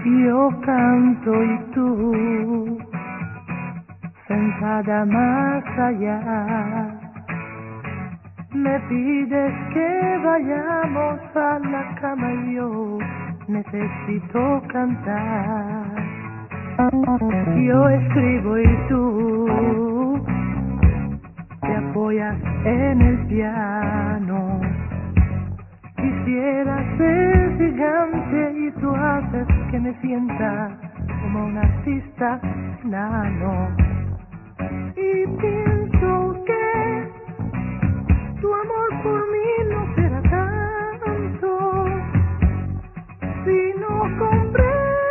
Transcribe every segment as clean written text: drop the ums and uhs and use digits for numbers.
Yo canto y tú, sentada más allá, me pides que vayamos a la cama y yo necesito cantar. Yo escribo y tú te apoyas en el piano. Quisiera ser gigante y tú haces que me sienta como un artista nano. Y pienso que tu amor por mí no será tanto si no comprendes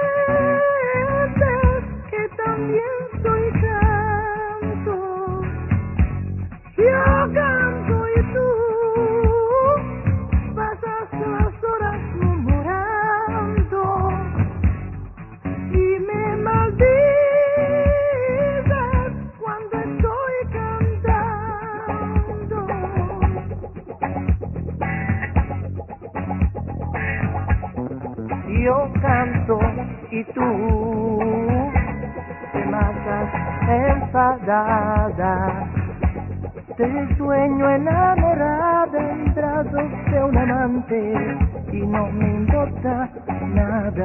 que también soy canto. Yo canto y tú pasas las horas murmurando y me maldices cuando estoy cantando. Yo canto y tú te matas enfadada. Te sueño enamorada en brazos de un amante y no me importa nada.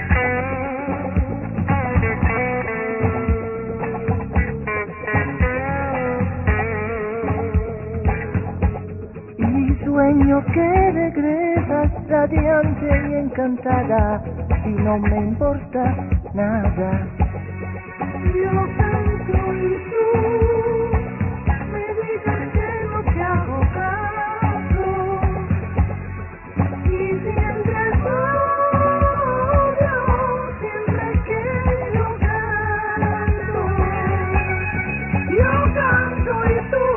Y sueño que regresas radiante y encantada y no me importa nada. Yo canto y tú me dices que no te hago caso y siempre es obvio, siempre que yo canto y tú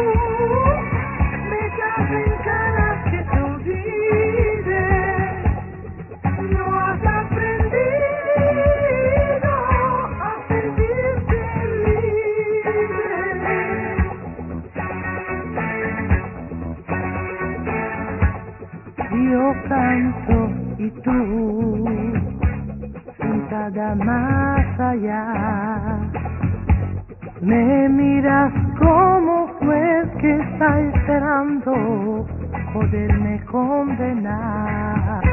me echas en cara que te olvides. No has aprendido a sentirte libre. Yo canto y tú, sentada más allá, me miras como juez que está esperando poderme condenar.